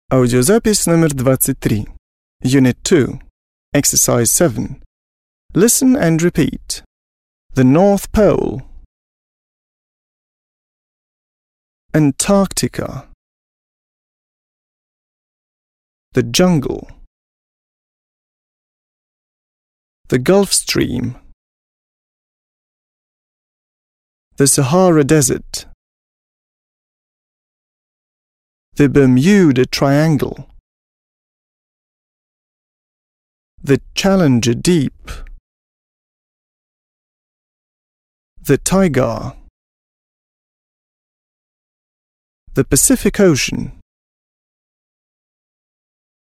Аудиозапись номер 23. Unit 2. Exercise 7. Listen and repeat. The North Pole. Antarctica. The jungle. The Gulf Stream. The Sahara Desert. The Bermuda Triangle. The Challenger Deep. The Taiga. The Pacific Ocean.